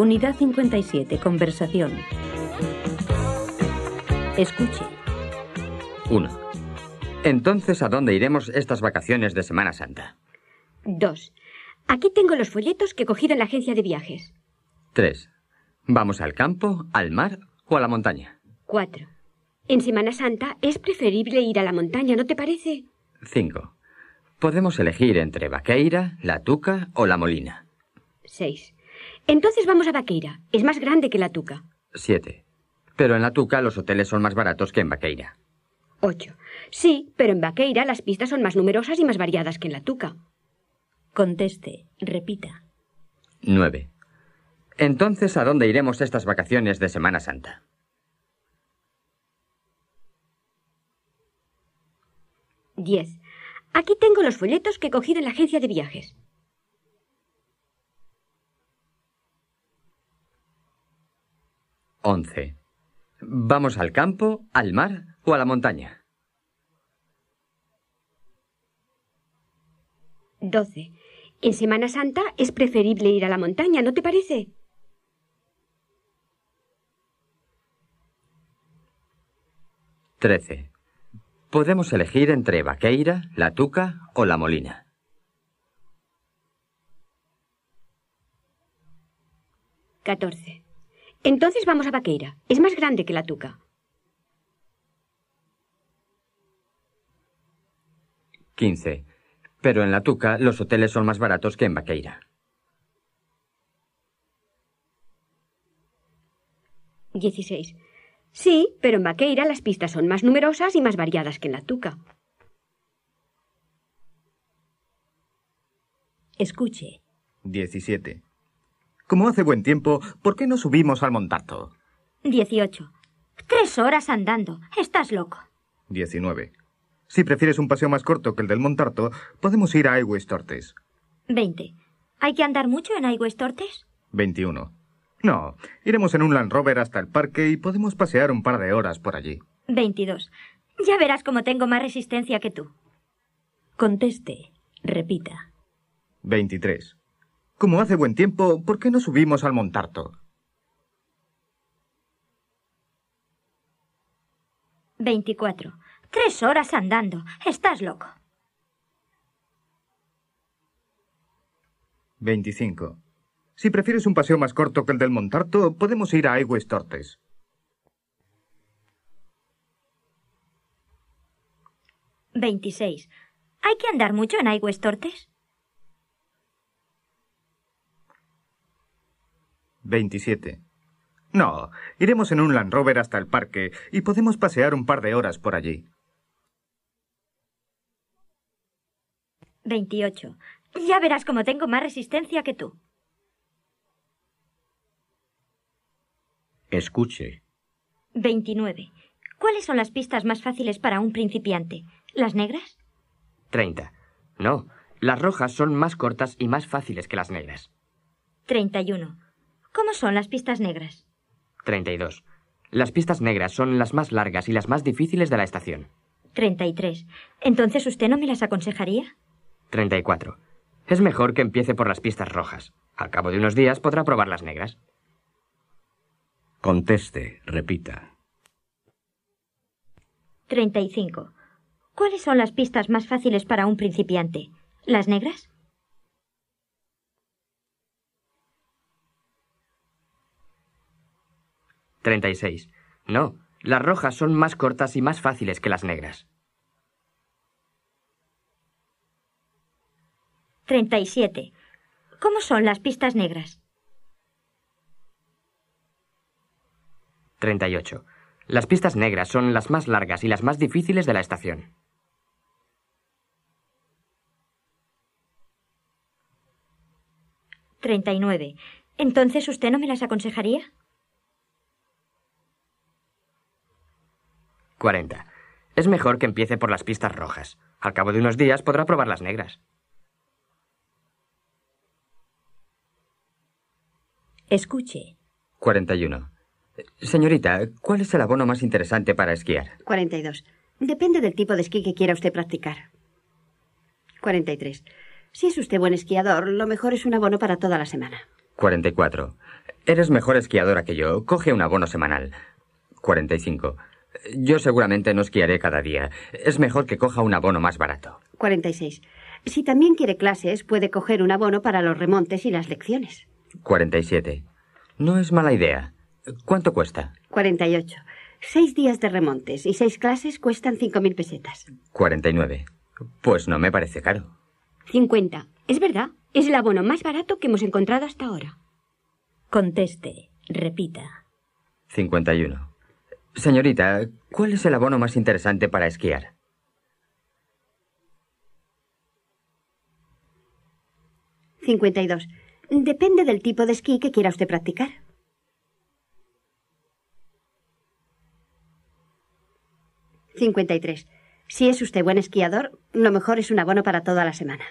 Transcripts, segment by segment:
Unidad 57. Conversación. Escuche. 1. Entonces, ¿a dónde iremos estas vacaciones de Semana Santa? 2. Aquí tengo los folletos que he cogido en la agencia de viajes. 3. ¿Vamos al campo, al mar o a la montaña? 4. En Semana Santa es preferible ir a la montaña, ¿no te parece? 5. Podemos elegir entre Vaqueira, La Tuca o La Molina. 6. Entonces vamos a Vaqueira. Es más grande que La Tuca. 7. Pero en La Tuca los hoteles son más baratos que en Vaqueira. 8. Sí, pero en Vaqueira las pistas son más numerosas y más variadas que en La Tuca. Conteste. Repita. 9. Entonces, ¿a dónde iremos estas vacaciones de Semana Santa? 10. Aquí tengo los folletos que he cogido en la agencia de viajes. 11. ¿Vamos al campo, al mar o a la montaña? 12. En Semana Santa es preferible ir a la montaña, ¿no te parece? 13. Podemos elegir entre Vaqueira, La Tuca o La Molina. 14. Entonces vamos a Vaqueira. Es más grande que La Tuca. 15. Pero en La Tuca los hoteles son más baratos que en Vaqueira. 16. Sí, pero en Vaqueira las pistas son más numerosas y más variadas que en La Tuca. Escuche. 17. Como hace buen tiempo, ¿por qué no subimos al Montarto? 18. 3 horas andando. Estás loco. 19. Si prefieres un paseo más corto que el del Montarto, podemos ir a Aigüestortes. 20. ¿Hay que andar mucho en Aigüestortes? 21. No, iremos en un Land Rover hasta el parque y podemos pasear un par de horas por allí. 22. Ya verás cómo tengo más resistencia que tú. Conteste. Repita. 23. Como hace buen tiempo, ¿por qué no subimos al Montarto? 24. 3 horas andando. Estás loco. 25. Si prefieres un paseo más corto que el del Montarto, podemos ir a Aigüestortes. 26. ¿Hay que andar mucho en Aigüestortes? 27. No, iremos en un Land Rover hasta el parque y podemos pasear un par de horas por allí. 28. Ya verás cómo tengo más resistencia que tú. Escuche. 29. ¿Cuáles son las pistas más fáciles para un principiante? ¿Las negras? 30. No, las rojas son más cortas y más fáciles que las negras. 31. ¿Cómo son las pistas negras? 32. Las pistas negras son las más largas y las más difíciles de la estación. 33. ¿Entonces usted no me las aconsejaría? 34. Es mejor que empiece por las pistas rojas. Al cabo de unos días podrá probar las negras. Conteste, repita. 35. ¿Cuáles son las pistas más fáciles para un principiante? ¿Las negras? 36. No, las rojas son más cortas y más fáciles que las negras. 37. ¿Cómo son las pistas negras? 38. Las pistas negras son las más largas y las más difíciles de la estación. 39. ¿Entonces usted no me las aconsejaría? 40. Es mejor que empiece por las pistas rojas. Al cabo de unos días podrá probar las negras. Escuche. 41. Señorita, ¿cuál es el abono más interesante para esquiar? 42. Depende del tipo de esquí que quiera usted practicar. 43. Si es usted buen esquiador, lo mejor es un abono para toda la semana. 44. Eres mejor esquiadora que yo. Coge un abono semanal. 45. Yo seguramente no esquiaré cada día. Es mejor que coja un abono más barato. 46. Si también quiere clases, puede coger un abono para los remontes y las lecciones. 47. No es mala idea. ¿Cuánto cuesta? 48. 6 días de remontes y 6 clases cuestan 5.000 pesetas. 49. Pues no me parece caro. 50. Es verdad, es el abono más barato que hemos encontrado hasta ahora. Conteste. Repita. 51. Señorita, ¿cuál es el abono más interesante para esquiar? 52. Depende del tipo de esquí que quiera usted practicar. 53. Si es usted buen esquiador, lo mejor es un abono para toda la semana.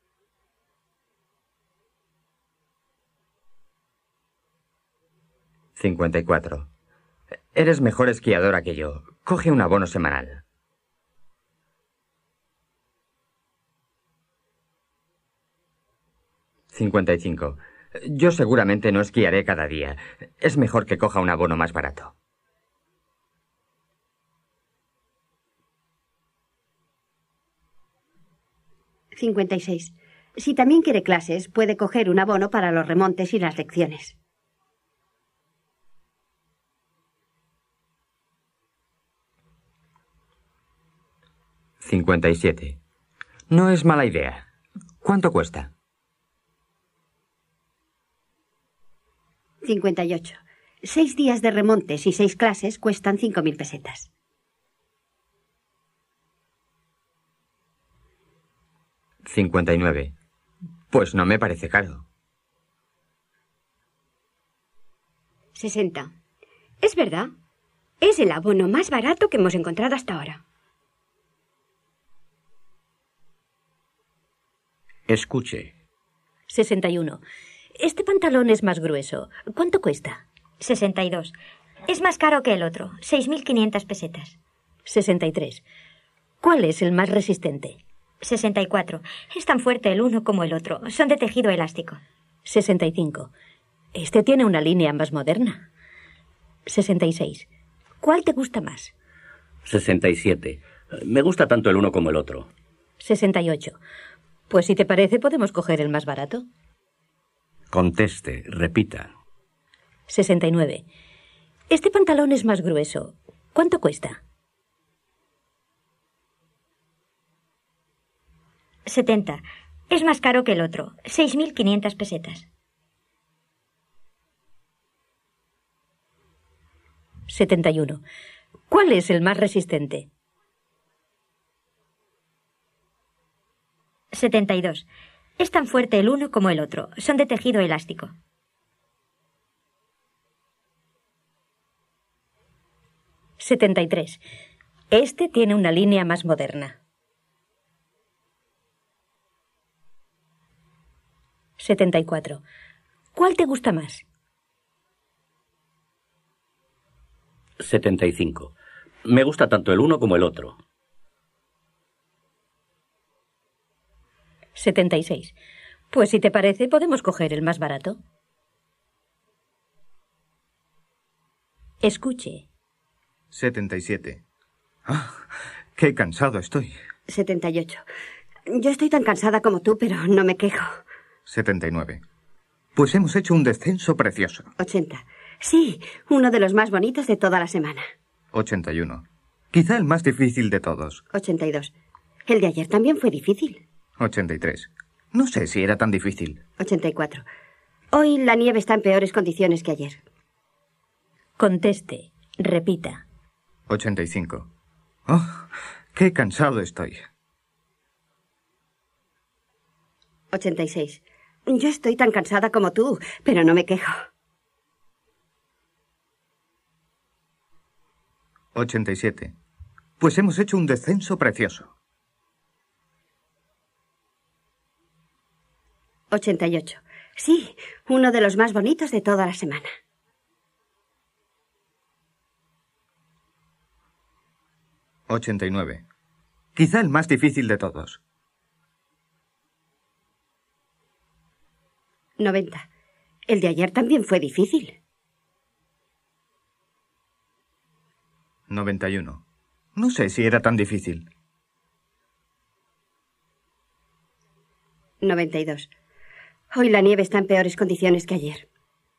54. Eres mejor esquiadora que yo. Coge un abono semanal. 55. Yo seguramente no esquiaré cada día. Es mejor que coja un abono más barato. 56. Si también quiere clases, puede coger un abono para los remontes y las lecciones. 57. No es mala idea. ¿Cuánto cuesta? 58. 6 días de remontes y 6 clases cuestan 5.000 pesetas. 59. Pues no me parece caro. 60. Es verdad. Es el abono más barato que hemos encontrado hasta ahora. Escuche. 61. Este pantalón es más grueso. ¿Cuánto cuesta? 62. Es más caro que el otro. 6.500 pesetas. 63. ¿Cuál es el más resistente? 64. Es tan fuerte el uno como el otro. Son de tejido elástico. 65. Este tiene una línea más moderna. 66. ¿Cuál te gusta más? 67. Me gusta tanto el uno como el otro. 68. Pues si te parece, podemos coger el más barato. Conteste, repita. 69. Este pantalón es más grueso. ¿Cuánto cuesta? 70. Es más caro que el otro. 6.500 pesetas. 71. ¿Cuál es el más resistente? 72. Es tan fuerte el uno como el otro. Son de tejido elástico. 73. Este tiene una línea más moderna. 74. ¿Cuál te gusta más? 75. Me gusta tanto el uno como el otro. 76. Pues si te parece, podemos coger el más barato. Escuche. 77. ¡Ah! ¡Qué cansado estoy! 78. Yo estoy tan cansada como tú, pero no me quejo. 79. Pues hemos hecho un descenso precioso. 80. Sí, uno de los más bonitos de toda la semana. 81. Quizá el más difícil de todos. 82. El de ayer también fue difícil. 83. No sé si era tan difícil. 84. Hoy la nieve está en peores condiciones que ayer. Conteste. Repita. 85. ¡Oh! ¡Qué cansado estoy! 86. Yo estoy tan cansada como tú, pero no me quejo. 87. Pues hemos hecho un descenso precioso. 88. Sí, uno de los más bonitos de toda la semana. 89. Quizá el más difícil de todos. 90. El de ayer también fue difícil. 91. No sé si era tan difícil. 92. Hoy la nieve está en peores condiciones que ayer.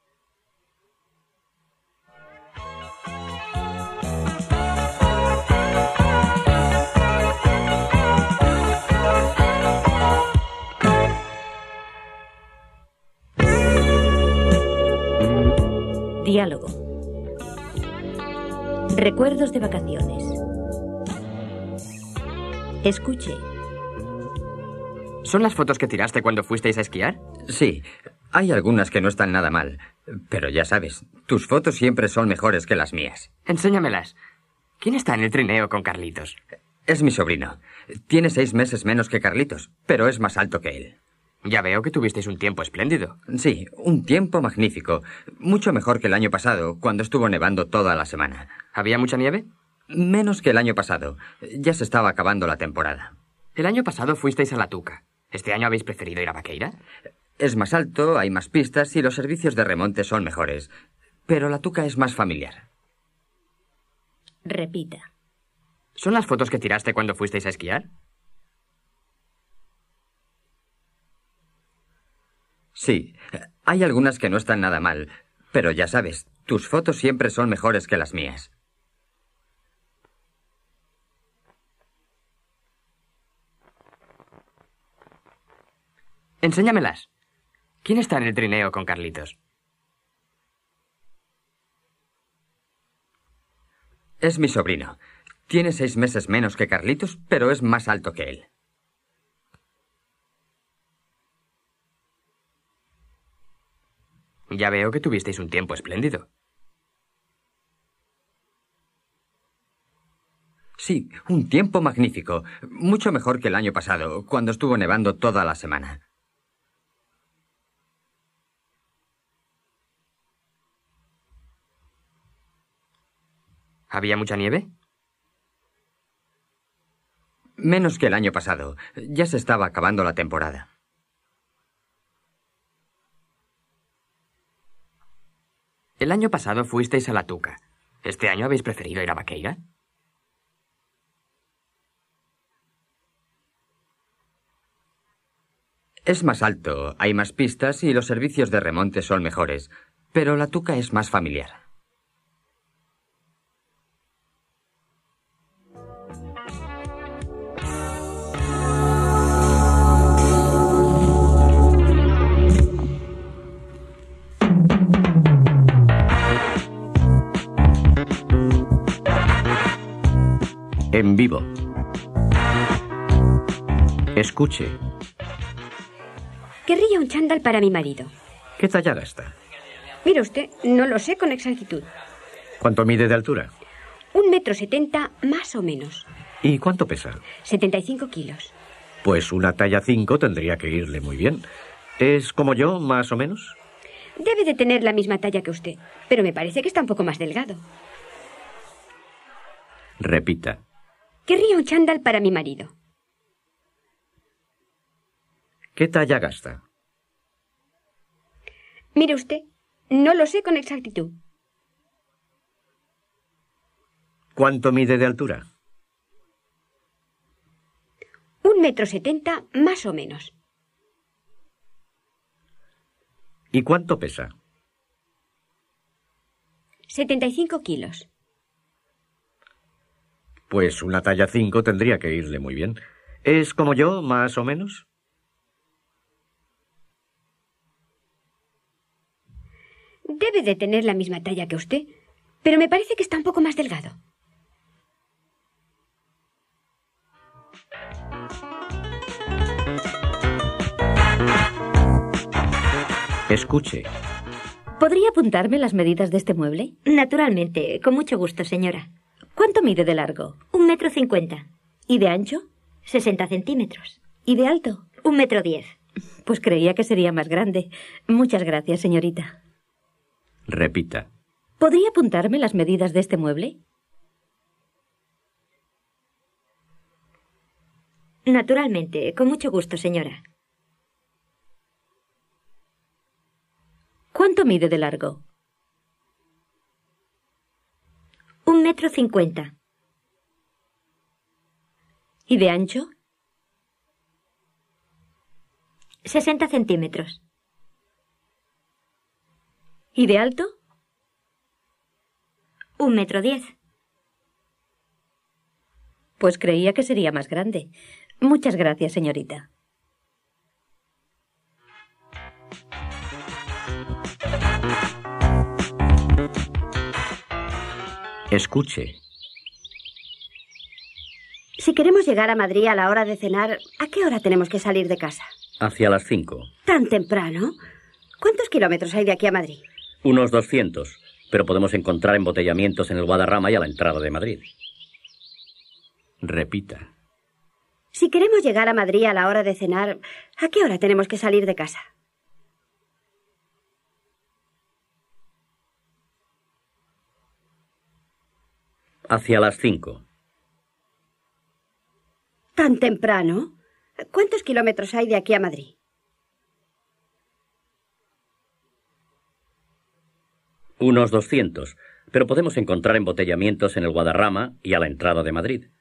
Diálogo. Recuerdos de vacaciones. Escuche. ¿Son las fotos que tiraste cuando fuisteis a esquiar? Sí, hay algunas que no están nada mal. Pero ya sabes, tus fotos siempre son mejores que las mías. Enséñamelas. ¿Quién está en el trineo con Carlitos? Es mi sobrino. Tiene 6 meses menos que Carlitos, pero es más alto que él. Ya veo que tuvisteis un tiempo espléndido. Sí, un tiempo magnífico. Mucho mejor que el año pasado, cuando estuvo nevando toda la semana. ¿Había mucha nieve? Menos que el año pasado. Ya se estaba acabando la temporada. El año pasado fuisteis a La Tuca. ¿Este año habéis preferido ir a Vaqueira? Es más alto, hay más pistas y los servicios de remonte son mejores. Pero La Tuca es más familiar. Repita. ¿Son las fotos que tiraste cuando fuisteis a esquiar? Sí, hay algunas que no están nada mal. Pero ya sabes, tus fotos siempre son mejores que las mías. Enséñamelas. ¿Quién está en el trineo con Carlitos? Es mi sobrino. Tiene 6 meses menos que Carlitos, pero es más alto que él. Ya veo que tuvisteis un tiempo espléndido. Sí, un tiempo magnífico. Mucho mejor que el año pasado, cuando estuvo nevando toda la semana. ¿Había mucha nieve? Menos que el año pasado. Ya se estaba acabando la temporada. El año pasado fuisteis a La Tuca. ¿Este año habéis preferido ir a Vaqueira? Es más alto, hay más pistas y los servicios de remonte son mejores. Pero La Tuca es más familiar. En vivo. Escuche. Querría un chándal para mi marido. ¿Qué talla gasta? Mire usted, no lo sé con exactitud. ¿Cuánto mide de altura? 1,70 m más o menos. ¿Y cuánto pesa? 75 kilos. Pues una talla 5 tendría que irle muy bien. ¿Es como yo, más o menos? Debe de tener la misma talla que usted, pero me parece que está un poco más delgado. Repita. Querría un chándal para mi marido. ¿Qué talla gasta? Mire usted, no lo sé con exactitud. ¿Cuánto mide de altura? 1,70 m más o menos. ¿Y cuánto pesa? 75 kilos. Pues una talla 5 tendría que irle muy bien. ¿Es como yo, más o menos? Debe de tener la misma talla que usted, pero me parece que está un poco más delgado. Escuche. ¿Podría apuntarme las medidas de este mueble? Naturalmente, con mucho gusto, señora. ¿Cuánto mide de largo? 1,50 m. ¿Y de ancho? 60 centímetros. ¿Y de alto? 1,10 m. Pues creía que sería más grande. Muchas gracias, señorita. Repita. ¿Podría apuntarme las medidas de este mueble? Naturalmente, con mucho gusto, señora. mide de largo? 1,50 m. ¿Y de ancho? 60 centímetros. ¿Y de alto? 1,10 m. Pues creía que sería más grande. Muchas gracias, señorita. Escuche. Si queremos llegar a Madrid a la hora de cenar, ¿a qué hora tenemos que salir de casa? Hacia las 5. ¿Tan temprano? ¿Cuántos kilómetros hay de aquí a Madrid? Unos 200, pero podemos encontrar embotellamientos en el Guadarrama y a la entrada de Madrid. Repita. Si queremos llegar a Madrid a la hora de cenar, ¿a qué hora tenemos que salir de casa? Hacia las 5. ¿Tan temprano? ¿Cuántos kilómetros hay de aquí a Madrid? Unos 200, pero podemos encontrar embotellamientos en el Guadarrama y a la entrada de Madrid.